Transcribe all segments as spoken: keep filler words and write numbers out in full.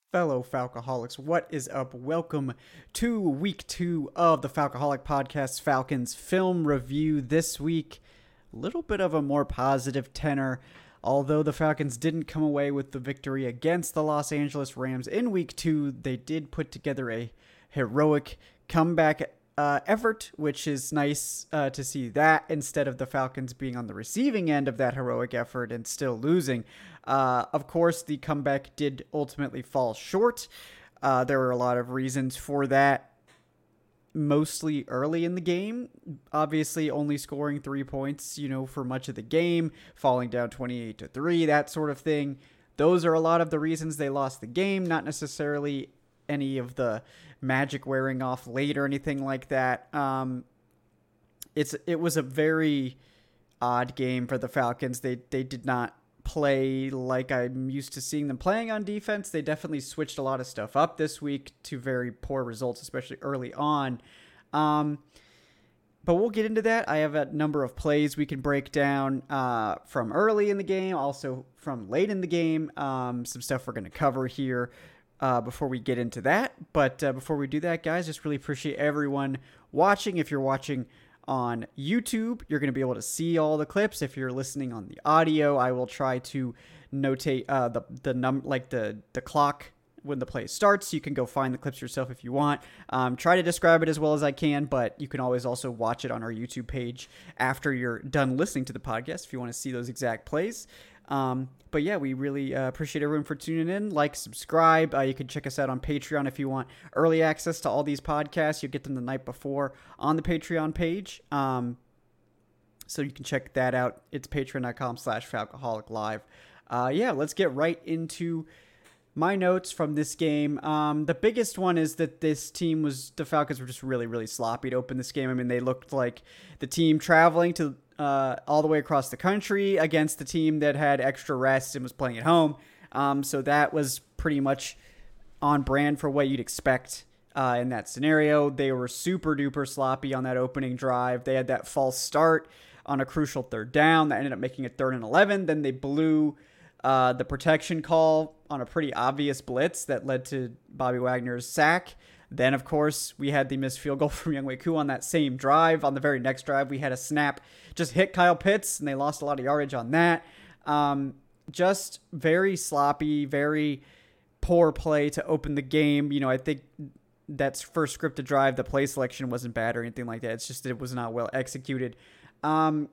Fellow Falcoholics, what is up? Welcome to week two of the Falcoholic Podcast Falcons film review. This week, a little bit of a more positive tenor. Although the Falcons didn't come away with the victory against the Los Angeles Rams in week two, they did put together a heroic comeback uh, effort, which is nice uh, to see that instead of the Falcons being on the receiving end of that heroic effort and still losing. Uh, of course, the comeback did ultimately fall short. Uh, there were a lot of reasons for that, mostly early in the game. Obviously, only scoring three points, you know, for much of the game, falling down twenty-eight to three, that sort of thing. Those are a lot of the reasons they lost the game, not necessarily any of the magic wearing off late or anything like that. Um, it's it was a very odd game for the Falcons. They they did not play like I'm used to seeing them playing on defense. They definitely switched a lot of stuff up this week to very poor results, especially early on. Um, but we'll get into that. I have a number of plays we can break down uh, from early in the game, also from late in the game. Um, some stuff we're going to cover here uh, before we get into that. But uh, before we do that, guys, just really appreciate everyone watching. If you're watching on YouTube, you're going to be able to see all the clips. If you're listening on the audio, I will try to notate uh, the the num like the the clock when the play starts. You can go find the clips yourself if you want. Um, try to describe it as well as I can, but you can always also watch it on our YouTube page after you're done listening to the podcast if you want to see those exact plays. Um, but yeah, we really uh, appreciate everyone for tuning in. Like, subscribe. Uh, you can check us out on Patreon if you want early access to all these podcasts. You'll get them the night before on the Patreon page. Um, so you can check that out. It's patreon.com slash Falcoholic Live. Uh, yeah, let's get right into my notes from this game. Um, the biggest one is that this team was, the Falcons were just really, really sloppy to open this game. I mean, they looked like the team traveling to Uh, all the way across the country against the team that had extra rest and was playing at home. Um, so that was pretty much on brand for what you'd expect uh, in that scenario. They were super duper sloppy on that opening drive. They had that false start on a crucial third down that ended up making it third and eleven. Then they blew uh, the protection call on a pretty obvious blitz that led to Bobby Wagner's sack. Then, of course, we had the missed field goal from Younghoe Koo on that same drive. On the very next drive, we had a snap just hit Kyle Pitts, and they lost a lot of yardage on that. Um, just very sloppy, very poor play to open the game. You know, I think that's first scripted drive, the play selection wasn't bad or anything like that. It's just that it was not well executed. Um,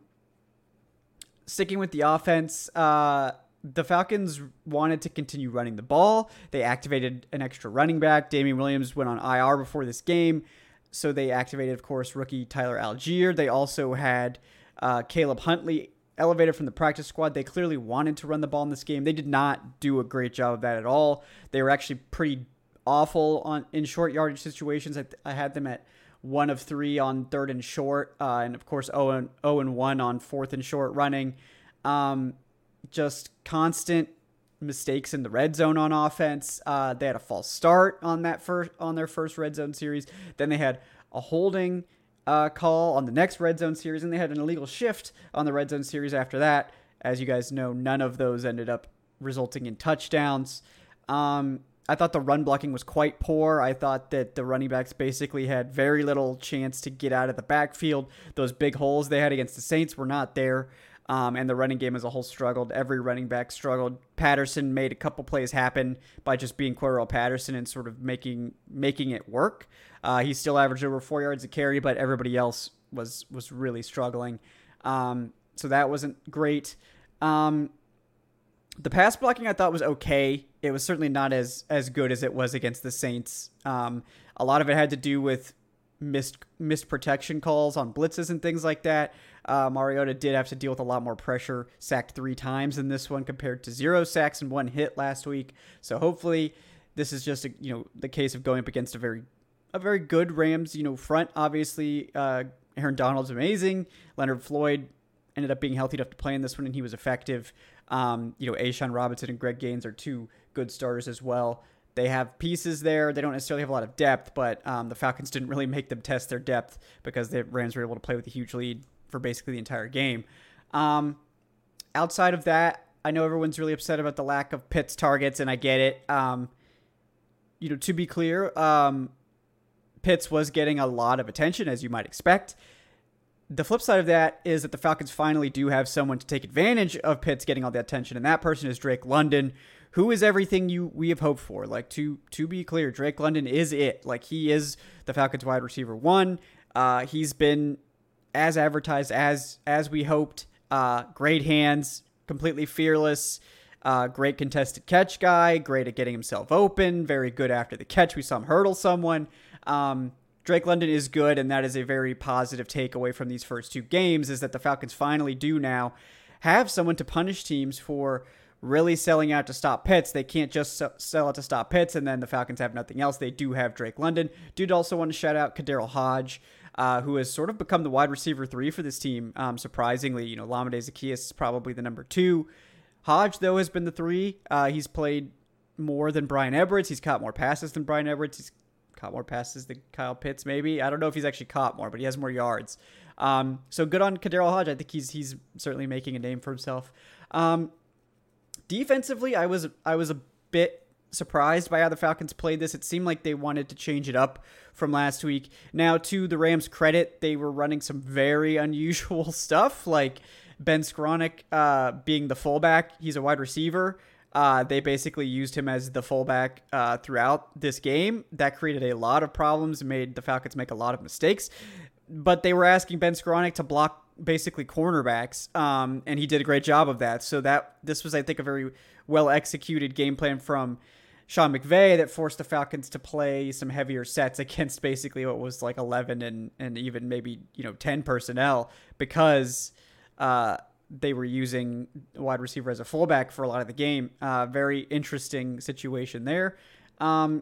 sticking with the offense, uh, the Falcons wanted to continue running the ball. They activated an extra running back. Damian Williams went on I R before this game, so they activated, of course, rookie Tyler Algier. They also had uh, Caleb Huntley elevated from the practice squad. They clearly wanted to run the ball in this game. They did not do a great job of that at all. They were actually pretty awful on in short yardage situations. I, I had them at one of three on third and short, uh, and, of course, zero and one on fourth and short running. Um... Just constant mistakes in the red zone on offense. Uh, they had a false start on that first on their first red zone series. Then they had a holding uh, call on the next red zone series, and they had an illegal shift on the red zone series after that. As you guys know, none of those ended up resulting in touchdowns. Um, I thought the run blocking was quite poor. I thought that the running backs basically had very little chance to get out of the backfield. Those big holes they had against the Saints were not there. Um, and the running game as a whole struggled. Every running back struggled. Patterson made a couple plays happen by just being Cordarrelle Patterson and sort of making making it work. Uh, he still averaged over four yards a carry, but everybody else was was really struggling. Um, so that wasn't great. Um, the pass blocking I thought was okay. It was certainly not as as good as it was against the Saints. Um, a lot of it had to do with missed missed protection calls on blitzes and things like that. Uh, Mariota did have to deal with a lot more pressure, sacked three times in this one compared to zero sacks and one hit last week. So hopefully this is just a, you know the case of going up against a very a very good Rams you know front. Obviously, uh, Aaron Donald's amazing. Leonard Floyd ended up being healthy enough to play in this one, and he was effective. Um, you know, A'Shawn Robinson and Greg Gaines are two good starters as well. They have pieces there. They don't necessarily have a lot of depth, but um, the Falcons didn't really make them test their depth because the Rams were able to play with a huge lead for basically the entire game. Um, outside of that, I know everyone's really upset about the lack of Pitts targets, and I get it. Um, you know, to be clear, um, Pitts was getting a lot of attention, as you might expect. The flip side of that is that the Falcons finally do have someone to take advantage of Pitts getting all the attention, and that person is Drake London, who is everything you we have hoped for. Like, to to be clear, Drake London is it. Like, he is the Falcons wide receiver one. Uh, he's been as advertised, as as we hoped. Uh, great hands, completely fearless, uh, great contested catch guy, great at getting himself open, very good after the catch. We saw him hurdle someone. Um, Drake London is good, and that is a very positive takeaway from these first two games, is that the Falcons finally do now have someone to punish teams for really selling out to stop Pitts. They can't just sell out to stop Pitts, and then the Falcons have nothing else. They do have Drake London. Dude, also want to shout out KhaDarel Hodge, uh, who has sort of become the wide receiver three for this team, um, surprisingly. You know, Lamade Zaccheaus is probably the number two. Hodge, though, has been the three. Uh, he's played more than Bryan Edwards. He's caught more passes than Bryan Edwards. He's caught more passes than Kyle Pitts, maybe. I don't know if he's actually caught more, but he has more yards. Um, so good on KhaDarel Hodge. I think he's he's certainly making a name for himself. Um, defensively, I was I was a bit surprised by how the Falcons played this. It seemed like they wanted to change it up from last week. Now, to the Rams' credit, they were running some very unusual stuff, like Ben Skowronek uh, being the fullback. He's a wide receiver. Uh, they basically used him as the fullback uh, throughout this game. That created a lot of problems, made the Falcons make a lot of mistakes. But they were asking Ben Skowronek to block basically cornerbacks, um, and he did a great job of that. So that this was, I think, a very well-executed game plan from Sean McVay that forced the Falcons to play some heavier sets against basically what was like eleven and, and even maybe, you know, ten personnel, because uh, they were using wide receiver as a fullback for a lot of the game. Uh, very interesting situation there. Um,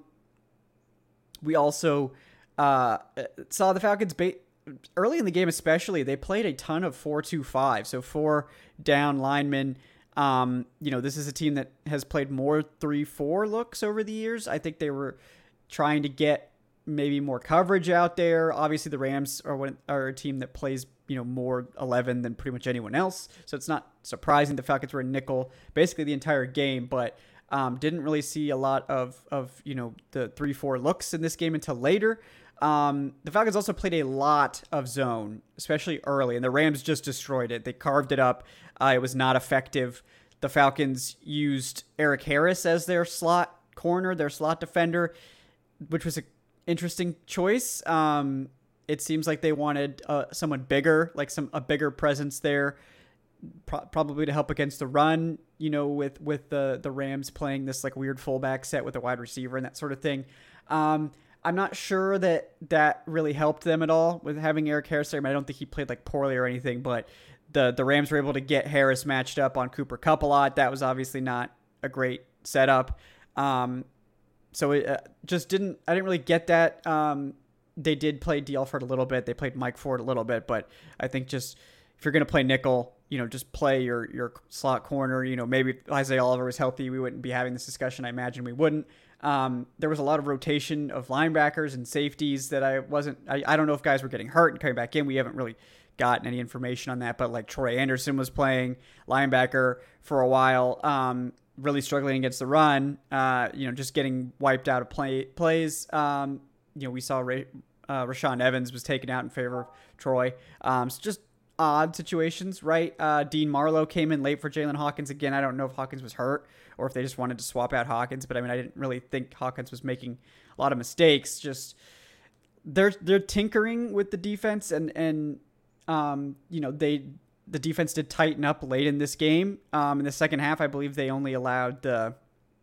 we also uh, saw the Falcons ba- early in the game, especially, they played a ton of four two five. So four down linemen. Um, you know, this is a team that has played more three four looks over the years. I think they were trying to get maybe more coverage out there. Obviously, the Rams are one, are a team that plays, you know, more eleven than pretty much anyone else. So it's not surprising the Falcons were in nickel basically the entire game, but um, didn't really see a lot of, of, you know, the three four looks in this game until later. Um, the Falcons also played a lot of zone, especially early, and the Rams just destroyed it. They carved it up. Uh, it was not effective. The Falcons used Eric Harris as their slot corner, their slot defender, which was an interesting choice. Um, it seems like they wanted uh, someone bigger, like some a bigger presence there, pro- probably to help against the run, you know, with, with the, the Rams playing this like weird fullback set with a wide receiver and that sort of thing. Um, I'm not sure that that really helped them at all with having Eric Harris there. I mean, I don't think he played like poorly or anything, but the, the Rams were able to get Harris matched up on Cooper Kupp a lot. That was obviously not a great setup. Um, so it uh, just didn't, I didn't really get that. Um, they did play D. L. Ford a little bit. They played Mike Ford a little bit, but I think just if you're going to play nickel, you know, just play your, your slot corner. You know, maybe if Isaiah Oliver was healthy, we wouldn't be having this discussion. I imagine we wouldn't. Um, there was a lot of rotation of linebackers and safeties that I wasn't, I, I don't know if guys were getting hurt and coming back in. We haven't really gotten any information on that, but like Troy Anderson was playing linebacker for a while, um, really struggling against the run, uh, you know, just getting wiped out of play plays. Um, you know, we saw Ray, uh, Rashaan Evans was taken out in favor of Troy. Um, so just odd situations, right? Uh, Dean Marlowe came in late for Jalen Hawkins. Again, I don't know if Hawkins was hurt or if they just wanted to swap out Hawkins, but I mean, I didn't really think Hawkins was making a lot of mistakes. Just they're they're tinkering with the defense, and and um, you know, they the defense did tighten up late in this game. Um, in the second half, I believe they only allowed the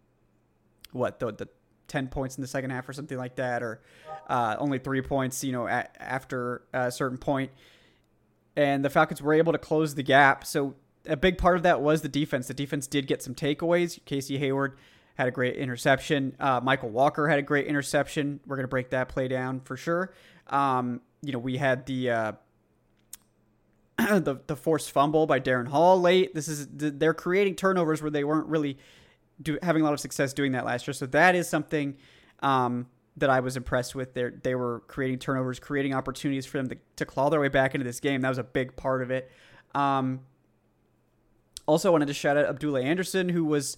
what the the ten points in the second half or something like that, or uh, only three points, you know, a, after a certain point. And the Falcons were able to close the gap. So a big part of that was the defense. The defense did get some takeaways. Casey Hayward had a great interception. Uh, Michael Walker had a great interception. We're going to break that play down for sure. Um, you know, we had the, uh, the the forced fumble by Darren Hall late. This is they're creating turnovers where they weren't really do, having a lot of success doing that last year. So that is something um, that I was impressed with. They they were creating turnovers, creating opportunities for them to, to claw their way back into this game. That was a big part of it. Um, also, wanted to shout out Abdullah Anderson, who was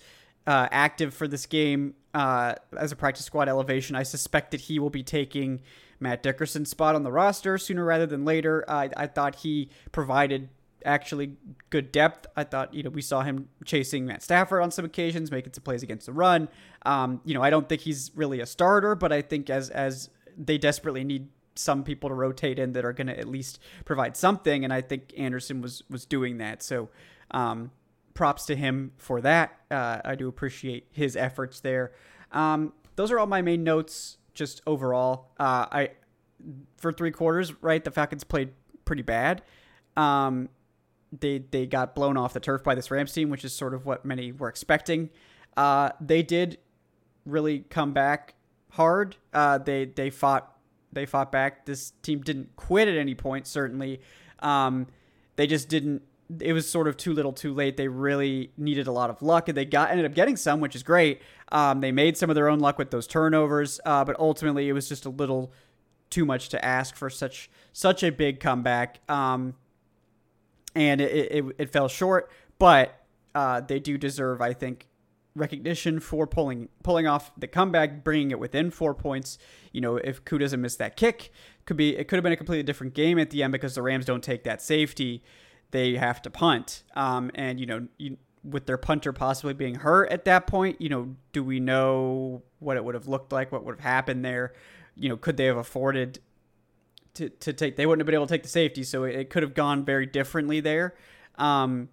uh, active for this game uh, as a practice squad elevation. I suspect that he will be taking Matt Dickerson's spot on the roster sooner rather than later. I, I thought he provided actually good depth. I thought, you know, we saw him chasing Matt Stafford on some occasions, making some plays against the run. Um, you know, I don't think he's really a starter, but I think as as they desperately need some people to rotate in that are going to at least provide something, and I think Anderson was was doing that. So um, props to him for that. Uh, I do appreciate his efforts there. Um, those are all my main notes. Just overall, uh, I for three quarters, right? The Falcons played pretty bad. Um, they they got blown off the turf by this Rams team, which is sort of what many were expecting. Uh, they did really come back hard. Uh, they they fought they fought back. This team didn't quit at any point. Certainly, um, they just didn't. It was sort of too little, too late. They really needed a lot of luck, and they got ended up getting some, which is great. Um, they made some of their own luck with those turnovers, uh, but ultimately it was just a little too much to ask for such such a big comeback, um, and it, it it fell short. But uh, they do deserve, I think, recognition for pulling pulling off the comeback, bringing it within four points. You know, if Koo doesn't miss that kick, could be it could have been a completely different game at the end because the Rams don't take that safety. They have to punt. Um, and, you know, you, with their punter possibly being hurt at that point, you know, do we know what it would have looked like? What would have happened there? You know, could they have afforded to, to take, they wouldn't have been able to take the safety. So it, it could have gone very differently there. Um,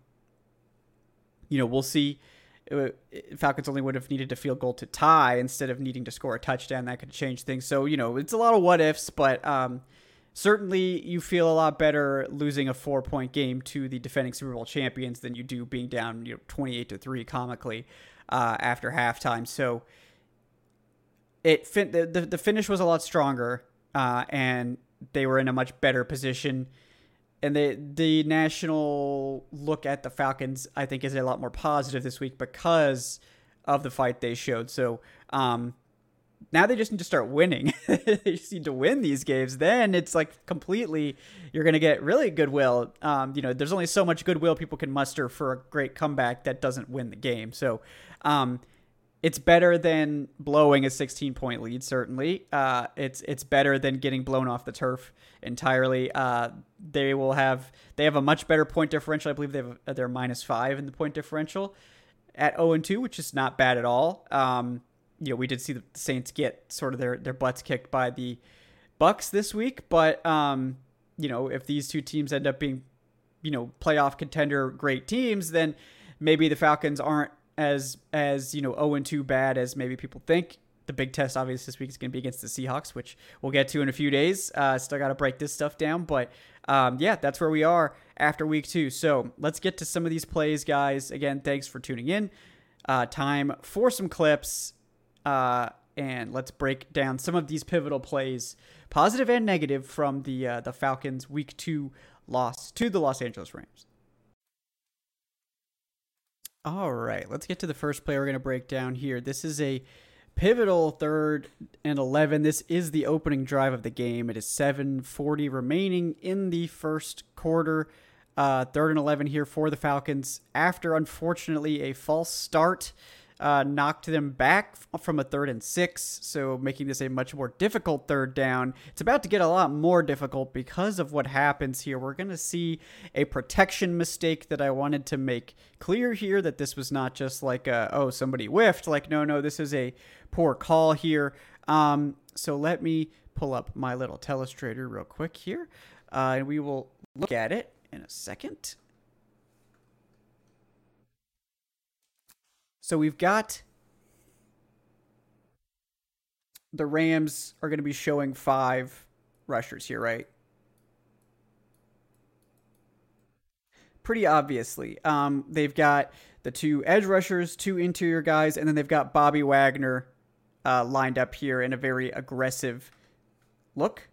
you know, we'll see. Falcons only would have needed a field goal to tie instead of needing to score a touchdown. That could change things. So, you know, it's a lot of what ifs, but, um, certainly, you feel a lot better losing a four-point game to the defending Super Bowl champions than you do being down, you know, twenty-eight to three comically uh, after halftime. So it fin- the, the the finish was a lot stronger, uh, and they were in a much better position. And the the national look at the Falcons, I think, is a lot more positive this week because of the fight they showed. So. Um, Now they just need to start winning. They just need to win these games. Then it's like completely, you're going to get really goodwill. Um, you know, there's only so much goodwill people can muster for a great comeback that doesn't win the game. So um, it's better than blowing a sixteen point lead, certainly. Uh, it's it's better than getting blown off the turf entirely. Uh, they will have, they have a much better point differential. I believe they have, they're minus five in the point differential at oh and two, which is not bad at all. Um, You know, we did see the Saints get sort of their, their butts kicked by the Bucks this week, but um, you know, if these two teams end up being, you know, playoff contender great teams, then maybe the Falcons aren't as as you know oh and two bad as maybe people think. The big test, obviously, this week is going to be against the Seahawks, which we'll get to in a few days. Uh, still got to break this stuff down, but um, yeah, that's where we are after week two. So let's get to some of these plays, guys. Again, thanks for tuning in. Uh, time for some clips. Uh, and let's break down some of these pivotal plays, positive and negative, from the uh, the Falcons' Week Two loss to the Los Angeles Rams. All right, let's get to the first play we're going to break down here. This is a pivotal third and eleven. This is the opening drive of the game. It is seven forty remaining in the first quarter. Uh, third and eleven here for the Falcons after, unfortunately, a false start. Uh, knocked them back from a third and six, so making this a much more difficult third down. It's about to get a lot more difficult because of what happens here. We're going to see a protection mistake that I wanted to make clear here, that this was not just like, a, oh, somebody whiffed. Like, no, no, this is a poor call here. Um, so let me pull up my little telestrator real quick here, uh, and we will look at it in a second. So we've got the Rams are going to be showing five rushers here, right? Pretty obviously. Um, they've got the two edge rushers, two interior guys, and then they've got Bobby Wagner uh, lined up here in a very aggressive look.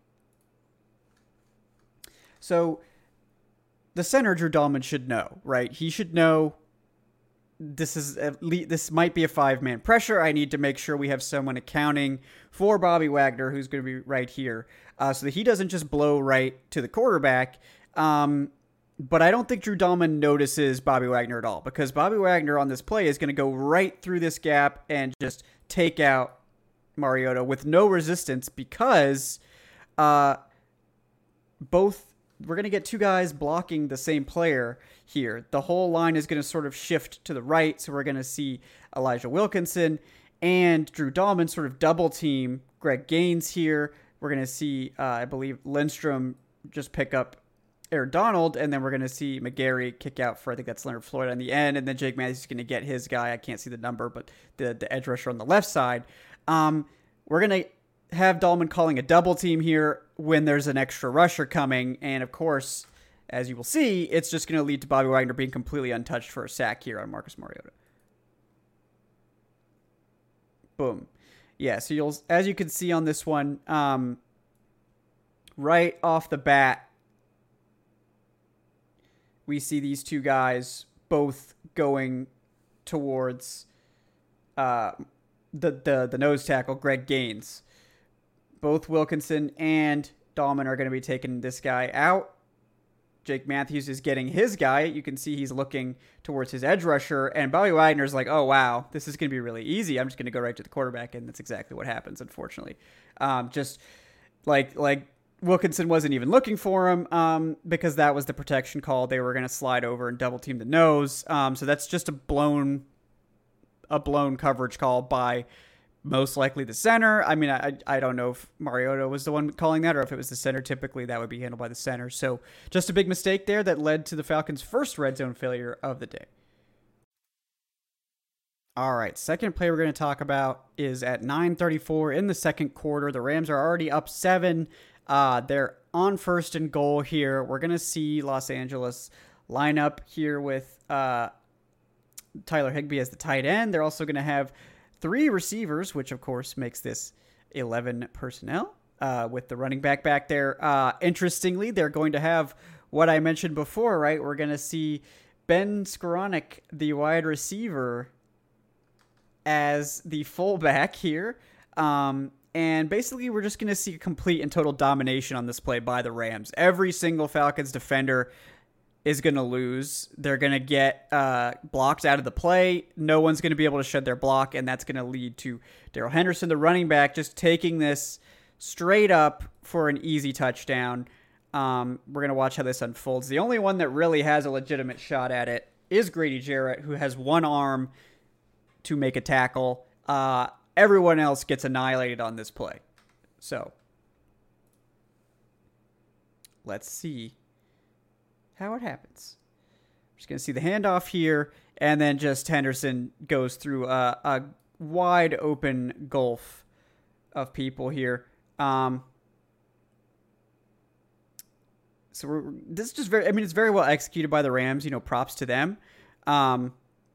So the center, Drew Dalman, should know, right? He should know this is at least, this might be a five-man pressure. I need to make sure we have someone accounting for Bobby Wagner, who's going to be right here, uh, so that he doesn't just blow right to the quarterback. Um, But I don't think Drew Dahlman notices Bobby Wagner at all, because Bobby Wagner on this play is going to go right through this gap and just take out Mariota with no resistance, because uh, both we're going to get two guys blocking the same player here. The whole line is going to sort of shift to the right, so we're going to see Elijah Wilkinson and Drew Dahlman sort of double team Greg Gaines here. We're going to see, uh, I believe, Lindstrom just pick up Aaron Donald, and then we're going to see McGarry kick out for, I think that's Leonard Floyd on the end, and then Jake Matthews is going to get his guy. I can't see the number, but the, the edge rusher on the left side. Um, we're going to have Dahlman calling a double team here when there's an extra rusher coming, and of course, as you will see, it's just going to lead to Bobby Wagner being completely untouched for a sack here on Marcus Mariota. Boom. Yeah, so you'll, as you can see on this one, um, right off the bat, we see these two guys both going towards uh, the, the the nose tackle, Greg Gaines. Both Wilkinson and Dahlman are going to be taking this guy out. Jake Matthews is getting his guy. You can see he's looking towards his edge rusher. And Bobby Wagner's like, oh, wow, this is going to be really easy. I'm just going to go right to the quarterback. And that's exactly what happens, unfortunately. Um, just like like... Wilkinson wasn't even looking for him um, because that was the protection call. They were going to slide over and double team the nose. Um, so that's just a blown, a blown coverage call by most likely the center. I mean, I I don't know if Mariota was the one calling that or if it was the center. Typically, that would be handled by the center. So just a big mistake there that led to the Falcons' first red zone failure of the day. All right, second play we're going to talk about is at nine thirty-four in the second quarter. The Rams are already up seven. Uh, they're on first and goal here. We're going to see Los Angeles line up here with uh, Tyler Higbee as the tight end. They're also going to have three receivers, which of course makes this eleven personnel uh, with the running back back there. Uh, interestingly, they're going to have what I mentioned before, right? We're going to see Ben Skowronek, the wide receiver, as the fullback here. Um, And basically, we're just going to see a complete and total domination on this play by the Rams. Every single Falcons defender is going to lose. They're going to get uh, blocked out of the play. No one's going to be able to shed their block, and that's going to lead to Darrell Henderson, the running back, just taking this straight up for an easy touchdown. Um, we're going to watch how this unfolds. The only one that really has a legitimate shot at it is Grady Jarrett, who has one arm to make a tackle. Uh Everyone else gets annihilated on this play. So, let's see how it happens. I'm just going to see the handoff here, and then just Henderson goes through a, a wide open gulf of people here. Um, so, we're, this is just very, I mean, it's very well executed by the Rams. You know, props to them. Um,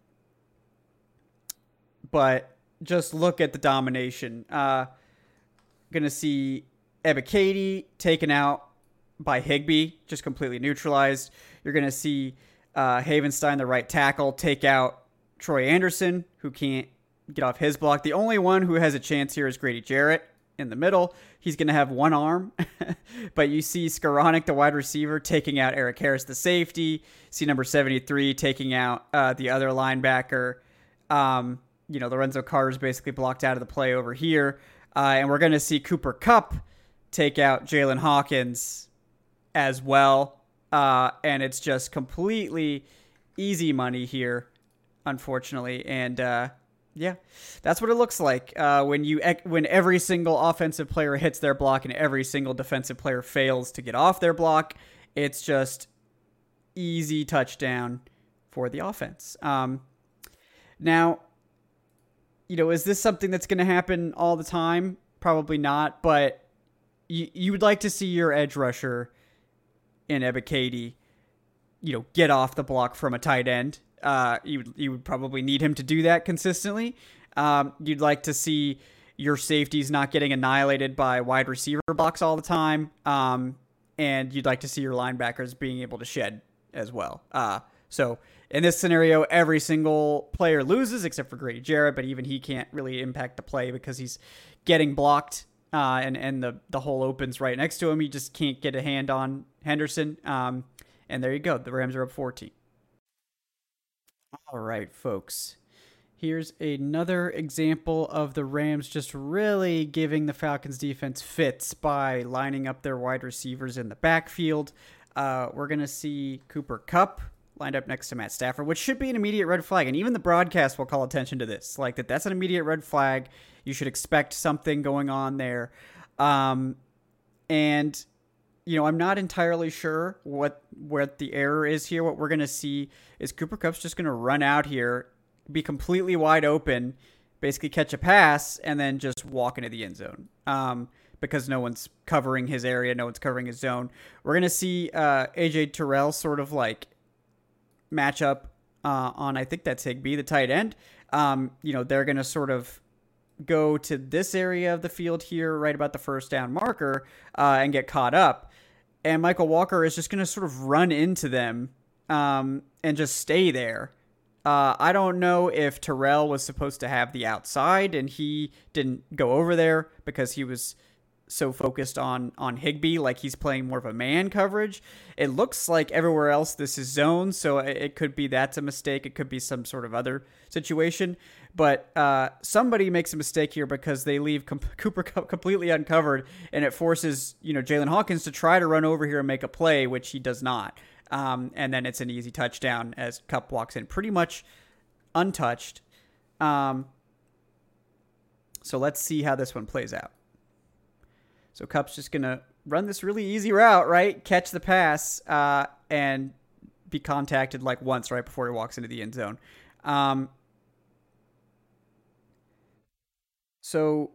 but... Just look at the domination. Uh, going to see Ebiketie taken out by Higbee, just completely neutralized. You're going to see uh, Havenstein, the right tackle, take out Troy Anderson, who can't get off his block. The only one who has a chance here is Grady Jarrett in the middle. He's going to have one arm. But you see Skowronek, the wide receiver, taking out Eric Harris, the safety. See number seventy-three taking out uh, the other linebacker. Um... You know, Lorenzo Carter's basically blocked out of the play over here. Uh, and we're going to see Cooper Kupp take out Jalen Hawkins as well. Uh, and it's just completely easy money here, unfortunately. And, uh, yeah, that's what it looks like uh, when you when every single offensive player hits their block and every single defensive player fails to get off their block. It's just easy touchdown for the offense. Um, now... You know, is this something that's going to happen all the time? Probably not, but you you would like to see your edge rusher in Ebiketie, you know, get off the block from a tight end. Uh, you would you would probably need him to do that consistently. Um, you'd like to see your safeties not getting annihilated by wide receiver blocks all the time, um, and you'd like to see your linebackers being able to shed as well. Uh, so. In this scenario, every single player loses except for Grady Jarrett, but even he can't really impact the play because he's getting blocked uh, and, and the, the hole opens right next to him. He just can't get a hand on Henderson. Um, And there you go. The Rams are up fourteen. All right, folks. Here's another example of the Rams just really giving the Falcons defense fits by lining up their wide receivers in the backfield. Uh, we're going to see Cooper Kupp lined up next to Matt Stafford, which should be an immediate red flag. And even the broadcast will call attention to this. Like that, that's an immediate red flag. You should expect something going on there. Um, and, you know, I'm not entirely sure what, what the error is here. What we're going to see is Cooper Kupp's just going to run out here, be completely wide open, basically catch a pass, and then just walk into the end zone. Um, because no one's covering his area, no one's covering his zone. We're going to see uh, A J Terrell sort of like match up uh, on, I think that's Higbee, the tight end. Um, you know, they're going to sort of go to this area of the field here, right about the first down marker, uh, and get caught up. And Michael Walker is just going to sort of run into them um, and just stay there. Uh, I don't know if Terrell was supposed to have the outside and he didn't go over there because he was so focused on, on Higbee, like he's playing more of a man coverage. It looks like everywhere else this is zone, so it could be that's a mistake. It could be some sort of other situation. But uh, somebody makes a mistake here because they leave Com- Cooper Kupp completely uncovered, and it forces, you know, Jalen Hawkins to try to run over here and make a play, which he does not. Um, and then it's an easy touchdown as Kupp walks in pretty much untouched. Um, so let's see how this one plays out. So Kupp's just going to run this really easy route, right? Catch the pass uh, and be contacted like once right before he walks into the end zone. Um, so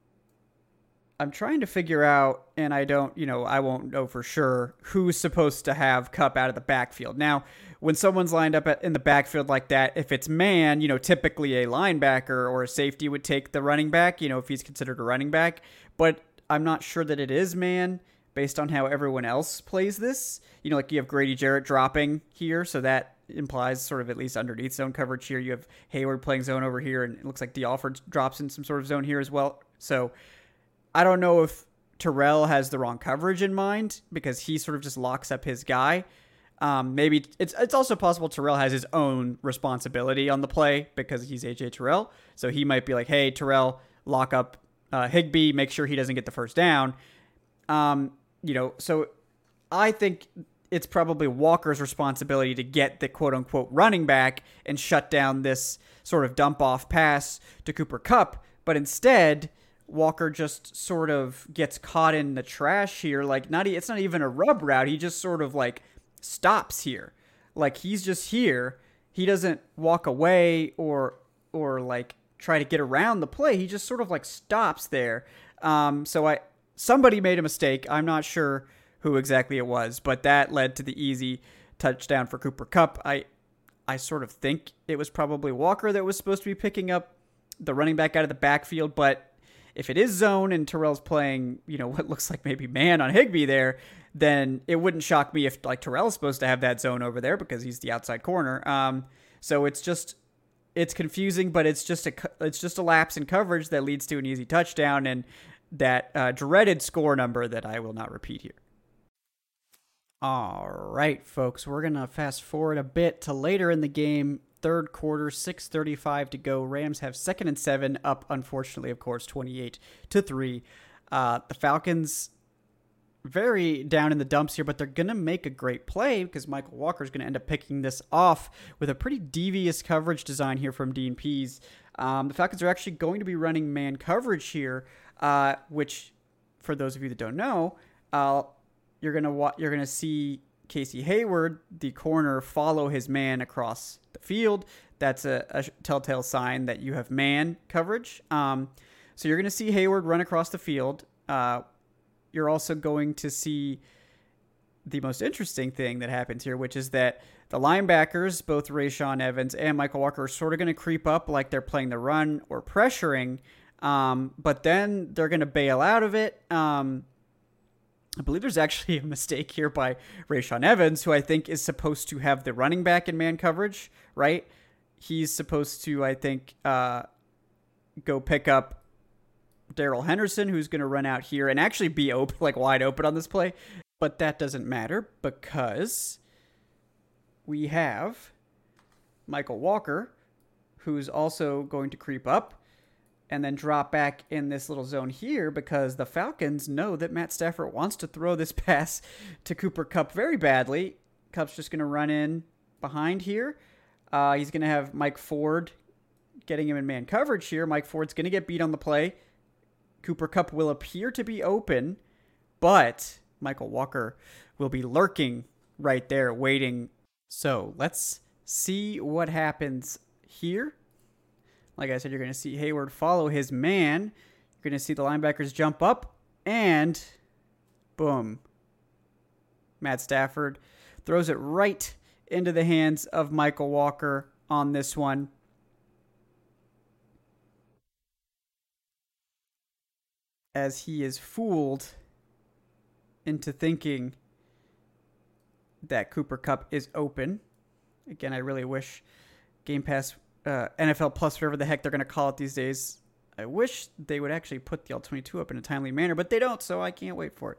I'm trying to figure out, and I don't, you know, I won't know for sure who's supposed to have Kupp out of the backfield. Now, when someone's lined up at, in the backfield like that, if it's man, you know, typically a linebacker or a safety would take the running back, you know, if he's considered a running back. But I'm not sure that it is man based on how everyone else plays this. You know, like you have Grady Jarrett dropping here, so that implies sort of at least underneath zone coverage here. You have Hayward playing zone over here, and it looks like DeAlford drops in some sort of zone here as well. So I don't know if Terrell has the wrong coverage in mind because he sort of just locks up his guy. Um, maybe it's it's also possible Terrell has his own responsibility on the play because he's A J Terrell. So he might be like, hey, Terrell, lock up uh, Higbee, make sure he doesn't get the first down. Um, you know, so I think it's probably Walker's responsibility to get the quote-unquote running back and shut down this sort of dump-off pass to Cooper Kupp. But instead, Walker just sort of gets caught in the trash here. Like, not it's not even a rub route. He just sort of, like, stops here. Like, he's just here. He doesn't walk away or, or like, try to get around the play. He just sort of, like, stops there. Um, so I somebody made a mistake. I'm not sure who exactly it was, but that led to the easy touchdown for Cooper Kupp. I I sort of think it was probably Walker that was supposed to be picking up the running back out of the backfield, but if it is zone and Terrell's playing, you know, what looks like maybe man on Higbee there, then it wouldn't shock me if like Terrell's supposed to have that zone over there because he's the outside corner. Um, so it's just, it's confusing, but it's just a, it's just a lapse in coverage that leads to an easy touchdown and that uh, dreaded score number that I will not repeat here. All right, folks, we're going to fast forward a bit to later in the game. Third quarter, six thirty-five to go. Rams have second and seven, up, unfortunately, of course, twenty-eight to three. Uh, the Falcons very down in the dumps here, but they're going to make a great play because Michael Walker is going to end up picking this off with a pretty devious coverage design here from Dean Pease. Um, the Falcons are actually going to be running man coverage here, uh, which, for those of you that don't know, uh, you're going to wa- you're going to see Casey Hayward, the corner, follow his man across the field. That's a, a telltale sign that you have man coverage. Um, so you're going to see Hayward run across the field. Uh, you're also going to see the most interesting thing that happens here, which is that the linebackers, both Rashaan Evans and Michael Walker, are sort of going to creep up like they're playing the run or pressuring, um, but then they're going to bail out of it. Um, I believe there's actually a mistake here by Rashaan Evans, who I think is supposed to have the running back in man coverage, right? He's supposed to, I think, uh, go pick up Darrell Henderson, who's going to run out here and actually be open, like wide open on this play. But that doesn't matter because we have Michael Walker, who's also going to creep up and then drop back in this little zone here because the Falcons know that Matt Stafford wants to throw this pass to Cooper Kupp very badly. Kupp's just going to run in behind here. Uh, he's going to have Mike Ford getting him in man coverage here. Mike Ford's going to get beat on the play. Cooper Kupp will appear to be open, but Michael Walker will be lurking right there, waiting. So let's see what happens here. Like I said, you're going to see Hayward follow his man. You're going to see the linebackers jump up, and boom. Matt Stafford throws it right into the hands of Michael Walker on this one. As he is fooled into thinking that Cooper Kupp is open. Again, I really wish Game Pass, uh, N F L Plus, whatever the heck they're going to call it these days, I wish they would actually put the All twenty-two up in a timely manner, but they don't, so I can't wait for it.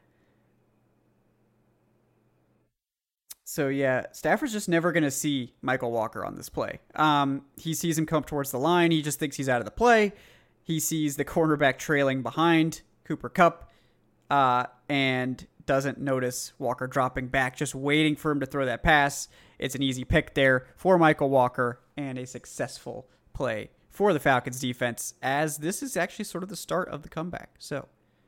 So, yeah, Stafford's just never going to see Michael Walker on this play. Um, he sees him come up towards the line. He just thinks he's out of the play. He sees the cornerback trailing behind Cooper Kupp uh, and doesn't notice Walker dropping back, just waiting for him to throw that pass. It's an easy pick there for Michael Walker and a successful play for the Falcons defense, as this is actually sort of the start of the comeback. So,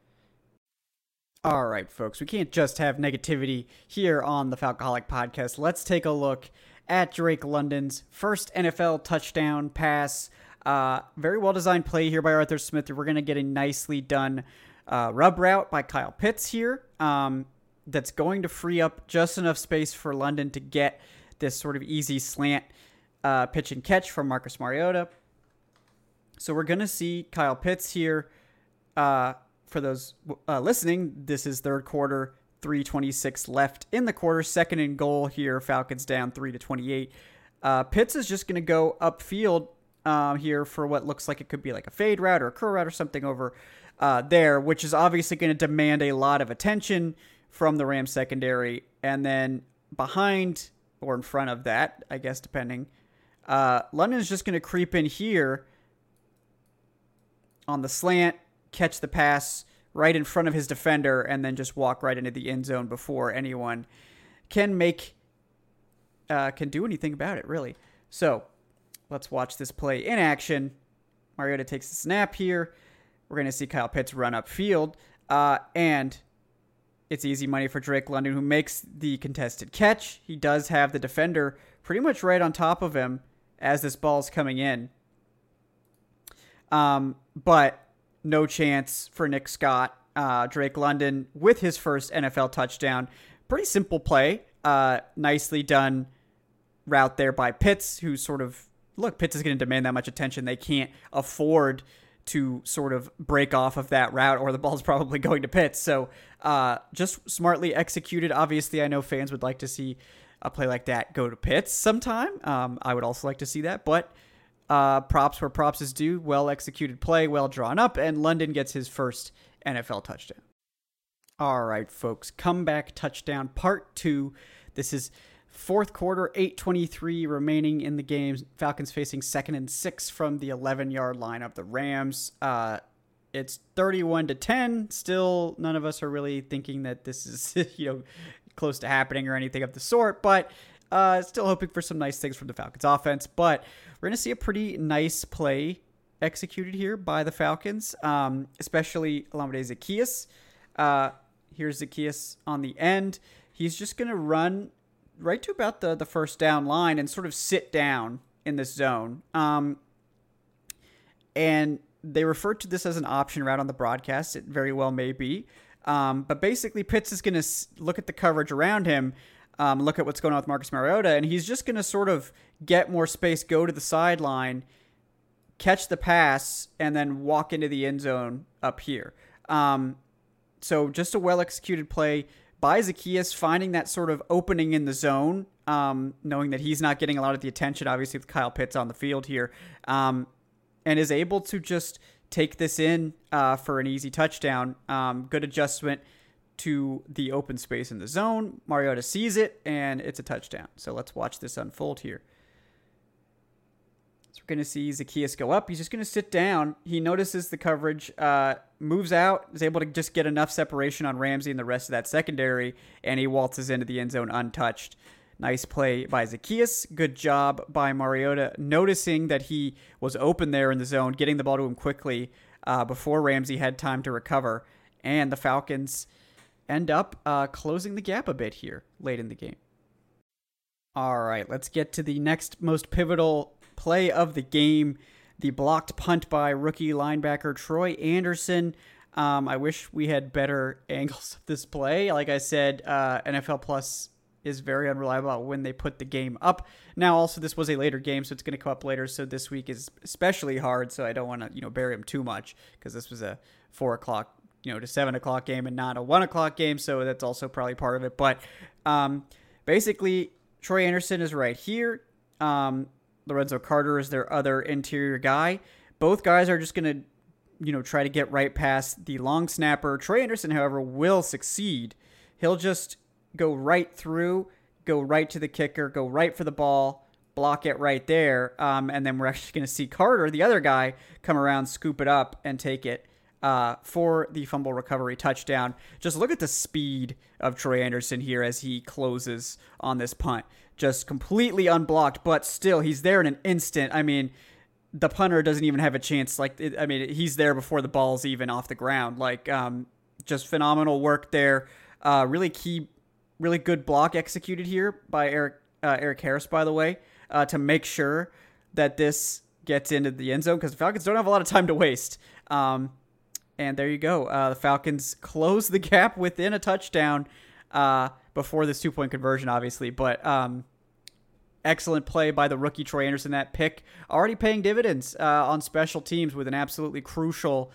all right, folks, we can't just have negativity here on the Falcoholic Podcast. Let's take a look at Drake London's first N F L touchdown pass. Uh, very well-designed play here by Arthur Smith. We're going to get a nicely done uh, rub route by Kyle Pitts here um, that's going to free up just enough space for London to get this sort of easy slant uh, pitch and catch from Marcus Mariota. So we're going to see Kyle Pitts here. Uh, for those uh, listening, this is third quarter, three twenty-six left in the quarter. Second and goal here, Falcons down three to twenty-eight. Uh, Pitts is just going to go upfield Um, here for what looks like it could be like a fade route or a curl route or something over uh, there, which is obviously going to demand a lot of attention from the Rams secondary. And then behind or in front of that, I guess, depending, uh, London is just going to creep in here on the slant, catch the pass right in front of his defender, and then just walk right into the end zone before anyone can make, uh, can do anything about it, really. So, let's watch this play in action. Mariota takes the snap here. We're going to see Kyle Pitts run upfield. Uh, and it's easy money for Drake London, who makes the contested catch. He does have the defender pretty much right on top of him as this ball's coming in. Um, but no chance for Nick Scott. Uh, Drake London with his first N F L touchdown. Pretty simple play. Uh, nicely done route there by Pitts, who sort of Look, Pitts is going to demand that much attention. They can't afford to sort of break off of that route, or the ball's probably going to Pitts. So uh, just smartly executed. Obviously, I know fans would like to see a play like that go to Pitts sometime. Um, I would also like to see that. But uh, props where props is due. Well-executed play, well drawn up, and London gets his first N F L touchdown. All right, folks. Comeback touchdown part two. This is fourth quarter, eight twenty-three remaining in the game. Falcons facing second and six from the eleven-yard line of the Rams. Uh, it's thirty-one to ten. Still, none of us are really thinking that this is, you know, close to happening or anything of the sort, but uh, still hoping for some nice things from the Falcons offense. But we're going to see a pretty nice play executed here by the Falcons, um, especially Olamide Zaccheaus. Uh, here's Zaccheaus on the end. He's just going to run right to about the, the first down line and sort of sit down in this zone. Um, and they referred to this as an option route on the broadcast. It very well may be. Um, but basically, Pitts is going to look at the coverage around him, um, look at what's going on with Marcus Mariota, and he's just going to sort of get more space, go to the sideline, catch the pass, and then walk into the end zone up here. Um, so just a well-executed play by Zaccheaus, finding that sort of opening in the zone, um, knowing that he's not getting a lot of the attention, obviously, with Kyle Pitts on the field here, um, and is able to just take this in uh, for an easy touchdown. Um, good adjustment to the open space in the zone. Mariota sees it, and it's a touchdown. So let's watch this unfold here. So we're going to see Zaccheaus go up. He's just going to sit down. He notices the coverage, uh, moves out, is able to just get enough separation on Ramsey and the rest of that secondary, and he waltzes into the end zone untouched. Nice play by Zaccheaus. Good job by Mariota, noticing that he was open there in the zone, getting the ball to him quickly uh, before Ramsey had time to recover. And the Falcons end up uh, closing the gap a bit here late in the game. All right, let's get to the next most pivotal play of the game. The blocked punt by rookie linebacker Troy Anderson. Um, I wish we had better angles of this play. Like I said, uh, N F L Plus is very unreliable about when they put the game up. Now, also, this was a later game, so it's going to come up later. So this week is especially hard. So I don't want to, you know, bury him too much because this was a four o'clock, you know, to seven o'clock game and not a one o'clock game. So that's also probably part of it. But um, basically, Troy Anderson is right here. Um, Lorenzo Carter is their other interior guy. Both guys are just going to, you know, try to get right past the long snapper. Troy Anderson, however, will succeed. He'll just go right through, go right to the kicker, go right for the ball, block it right there. Um, and then we're actually going to see Carter, the other guy, come around, scoop it up, and take it uh, for the fumble recovery touchdown. Just look at the speed of Troy Anderson here as he closes on this punt. Just completely unblocked, but still, he's there in an instant. I mean, the punter doesn't even have a chance. Like, it, I mean, he's there before the ball's even off the ground. Like, um, just phenomenal work there. Uh, really key, really good block executed here by Eric uh, Eric Harris, by the way, uh, to make sure that this gets into the end zone because the Falcons don't have a lot of time to waste. Um, and there you go. Uh, the Falcons close the gap within a touchdown uh, before this two-point conversion, obviously. But um, excellent play by the rookie Troy Anderson. That pick already paying dividends uh, on special teams with an absolutely crucial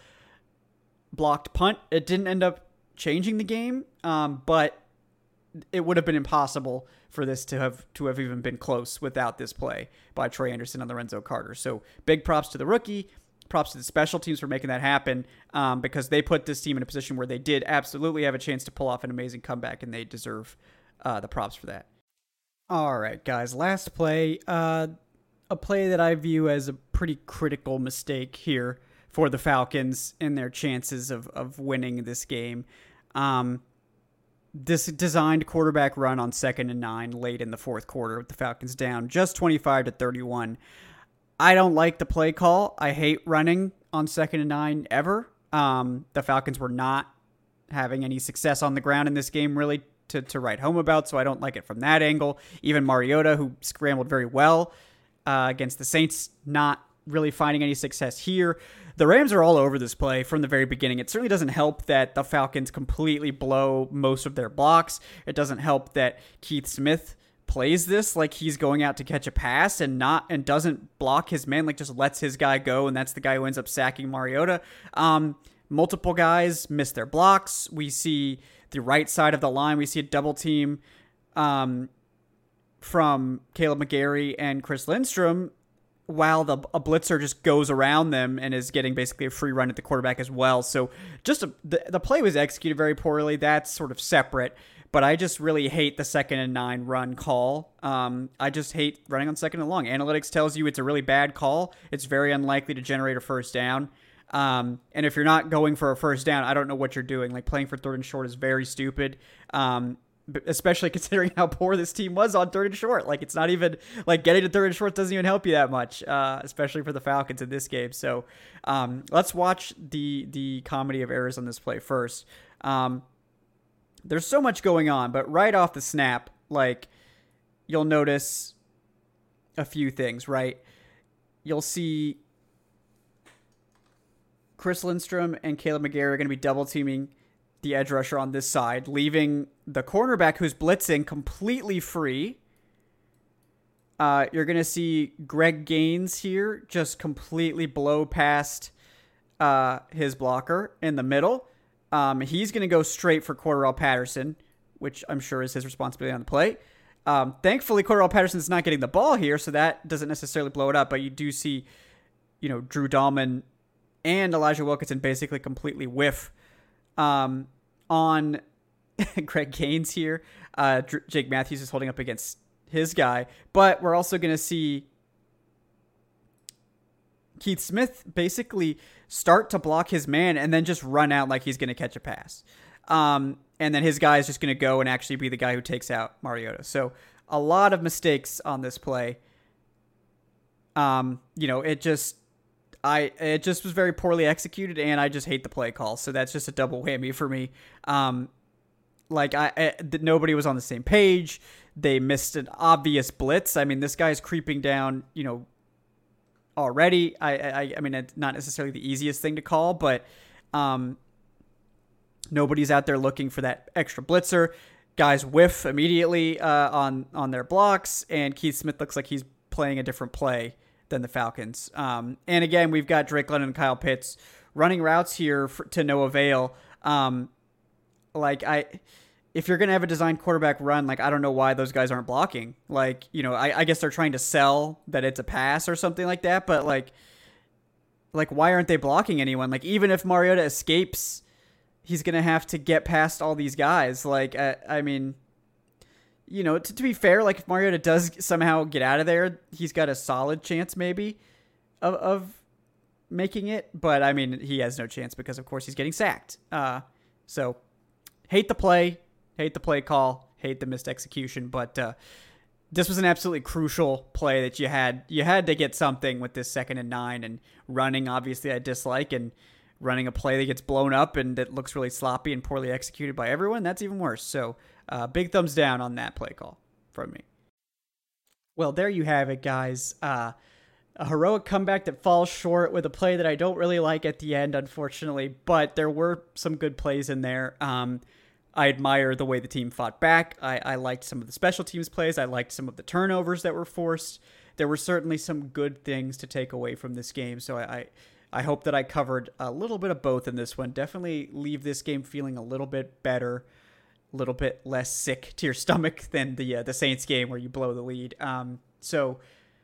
blocked punt. It didn't end up changing the game, um, but it would have been impossible for this to have to have even been close without this play by Troy Anderson and Lorenzo Carter. So big props to the rookie. Props to the special teams for making that happen um, because they put this team in a position where they did absolutely have a chance to pull off an amazing comeback, and they deserve uh, the props for that. All right, guys, last play. Uh, a play that I view as a pretty critical mistake here for the Falcons in their chances of, of winning this game. Um, this designed quarterback run on second and nine late in the fourth quarter with the Falcons down just twenty-five to thirty-one. I don't like the play call. I hate running on second and nine ever. Um, the Falcons were not having any success on the ground in this game really to, to write home about, so I don't like it from that angle. Even Mariota, who scrambled very well uh, against the Saints, not really finding any success here. The Rams are all over this play from the very beginning. It certainly doesn't help that the Falcons completely blow most of their blocks. It doesn't help that Keith Smith plays this like he's going out to catch a pass and not and doesn't block his man, like just lets his guy go, and that's the guy who ends up sacking Mariota. Um, multiple guys miss their blocks. We see the right side of the line. We see a double team um, from Caleb McGarry and Chris Lindstrom, while the a blitzer just goes around them and is getting basically a free run at the quarterback as well. So just a, the, the play was executed very poorly. That's sort of separate. But I just really hate the second and nine run call. Um, I just hate running on second and long. Analytics tells you it's a really bad call. It's very unlikely to generate a first down. Um, and if you're not going for a first down, I don't know what you're doing. Like, playing for third and short is very stupid. Um, especially considering how poor this team was on third and short. Like, it's not even like getting to third and short doesn't even help you that much, uh, especially for the Falcons in this game. So um, let's watch the the comedy of errors on this play first. Um, There's so much going on, but right off the snap, like, you'll notice a few things, right? You'll see Chris Lindstrom and Caleb McGarry are going to be double teaming the edge rusher on this side, leaving the cornerback who's blitzing completely free. Uh, you're going to see Greg Gaines here just completely blow past uh, his blocker in the middle. Um, he's going to go straight for Cordarrelle Patterson, which I'm sure is his responsibility on the play. Um, thankfully, Cordarrelle Patterson's not getting the ball here, so that doesn't necessarily blow it up. But you do see, you know, Drew Dahlman and Elijah Wilkinson basically completely whiff um, on Greg Gaines here. Uh, Dr- Jake Matthews is holding up against his guy, but we're also going to see Keith Smith basically start to block his man and then just run out like he's going to catch a pass. Um, and then his guy is just going to go and actually be the guy who takes out Mariota. So a lot of mistakes on this play. Um, you know, it just, I, it just was very poorly executed, and I just hate the play call. So that's just a double whammy for me. Um, like I, I nobody was on the same page. They missed an obvious blitz. I mean, this guy's creeping down, you know, already. I, I, I mean, it's not necessarily the easiest thing to call, but, um, nobody's out there looking for that extra blitzer. Guys whiff immediately uh, on on their blocks, and Keith Smith looks like he's playing a different play than the Falcons. Um, and again, we've got Drake London and Kyle Pitts running routes here for, to no avail. Um, like I, if you're gonna have a designed quarterback run, like I don't know why those guys aren't blocking. Like you know, I, I guess they're trying to sell that it's a pass or something like that. But like, like why aren't they blocking anyone? Like even if Mariota escapes, he's going to have to get past all these guys. Like, uh, I mean, you know, to, to be fair, like if Mariota does somehow get out of there, he's got a solid chance maybe of, of making it. But I mean, he has no chance because of course he's getting sacked. Uh, so hate the play, hate the play call, hate the missed execution. But uh, this was an absolutely crucial play that you had. You had to get something with this second and nine, and running, obviously I dislike, and running a play that gets blown up and that looks really sloppy and poorly executed by everyone, that's even worse. So uh, big thumbs down on that play call from me. Well, there you have it, guys. Uh, a heroic comeback that falls short with a play that I don't really like at the end, unfortunately, but there were some good plays in there. Um, I admire the way the team fought back. I, I liked some of the special teams plays. I liked some of the turnovers that were forced. There were certainly some good things to take away from this game. So I, I I hope that I covered a little bit of both in this one. Definitely leave this game feeling a little bit better, a little bit less sick to your stomach than the uh, the Saints game where you blow the lead. Um, so,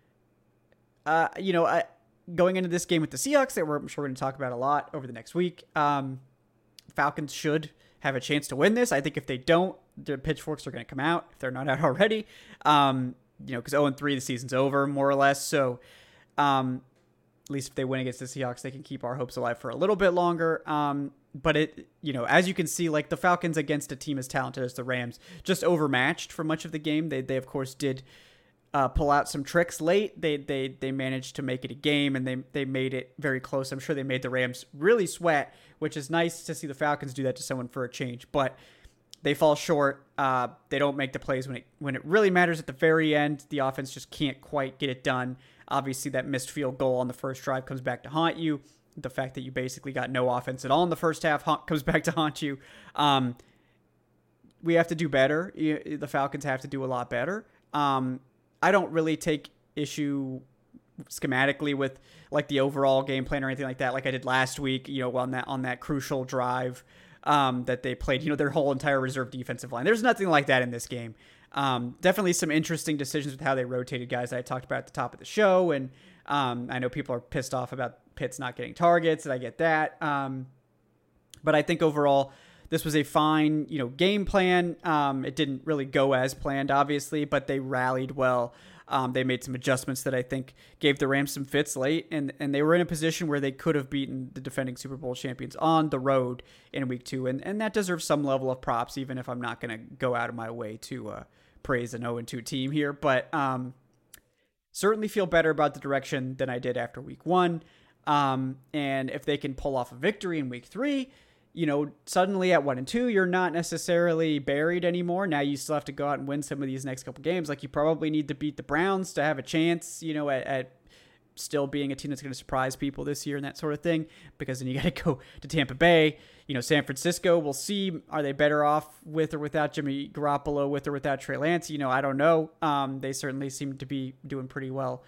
uh, you know, I, going into this game with the Seahawks, that we're, I'm sure we're going to talk about a lot over the next week, um, Falcons should have a chance to win this. I think if they don't, the pitchforks are going to come out if they're not out already. Um, you know, because oh and three, the season's over, more or less. So, um, at least if they win against the Seahawks, they can keep our hopes alive for a little bit longer. Um, but it, you know, as you can see, like the Falcons against a team as talented as the Rams, just overmatched for much of the game. They, they of course did uh, pull out some tricks late. They, they, they managed to make it a game, and they, they made it very close. I'm sure they made the Rams really sweat, which is nice to see the Falcons do that to someone for a change. But they fall short. Uh, they don't make the plays when it when it really matters at the very end. The offense just can't quite get it done. Obviously, that missed field goal on the first drive comes back to haunt you. The fact that you basically got no offense at all in the first half haunt, comes back to haunt you. Um, we have to do better. The Falcons have to do a lot better. Um, I don't really take issue schematically with like the overall game plan or anything like that, like I did last week. You know, on that on that crucial drive um, that they played. You know, their whole entire reserve defensive line. There's nothing like that in this game. Um, definitely some interesting decisions with how they rotated guys that I talked about at the top of the show. And um, I know people are pissed off about Pitts not getting targets, and I get that. Um, but I think overall, this was a fine, you know, game plan. Um, it didn't really go as planned, obviously, but they rallied well. Um, they made some adjustments that I think gave the Rams some fits late, and, and they were in a position where they could have beaten the defending Super Bowl champions on the road in week two. And, and that deserves some level of props, even if I'm not going to go out of my way to uh, praise an oh and two team here. But um, certainly feel better about the direction than I did after week one. Um, and if they can pull off a victory in week three, you know, suddenly at one and two, you're not necessarily buried anymore. Now you still have to go out and win some of these next couple games. Like you probably need to beat the Browns to have a chance, you know, at, at still being a team that's going to surprise people this year and that sort of thing, because then you got to go to Tampa Bay, you know, San Francisco. We'll see. Are they better off with or without Jimmy Garoppolo, with or without Trey Lance? You know, I don't know. Um, they certainly seem to be doing pretty well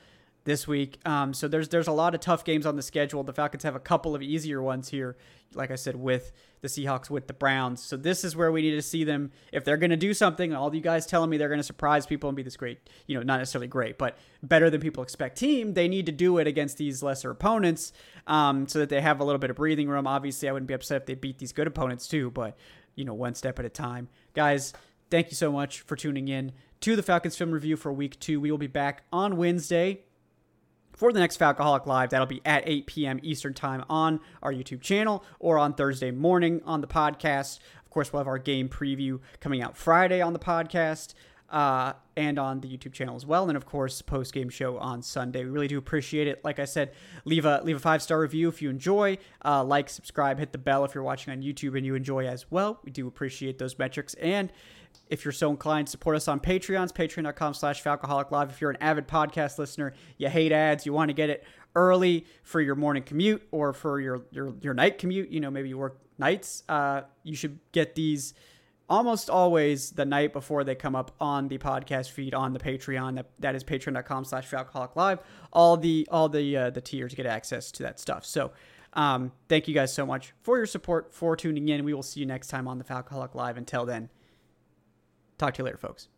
this week. Um, so there's there's a lot of tough games on the schedule. The Falcons have a couple of easier ones here, like I said, with the Seahawks, with the Browns. So this is where we need to see them. If they're going to do something, all you guys telling me they're going to surprise people and be this great, you know, not necessarily great, but better than people expect team, they need to do it against these lesser opponents um, so that they have a little bit of breathing room. Obviously, I wouldn't be upset if they beat these good opponents too, but, you know, one step at a time. Guys, thank you so much for tuning in to the Falcons Film Review for week two. We will be back on Wednesday for the next Falcoholic Live. That'll be at eight p.m. Eastern Time on our YouTube channel or on Thursday morning on the podcast. Of course, we'll have our game preview coming out Friday on the podcast uh, and on the YouTube channel as well. And, of course, post-game show on Sunday. We really do appreciate it. Like I said, leave a leave a five-star review if you enjoy. Uh, like, subscribe, hit the bell if you're watching on YouTube and you enjoy as well. We do appreciate those metrics. And if you're so inclined, support us on Patreons, patreon.com slash Falcoholic Live. If you're an avid podcast listener, you hate ads, you want to get it early for your morning commute or for your, your, your night commute, you know, maybe you work nights, uh, you should get these almost always the night before they come up on the podcast feed on the Patreon. That, that is patreon.com slash Falcoholic Live. All the, all the, uh, the tiers get access to that stuff. So, um, thank you guys so much for your support, for tuning in. We will see you next time on the Falcoholic Live. Until then, talk to you later, folks.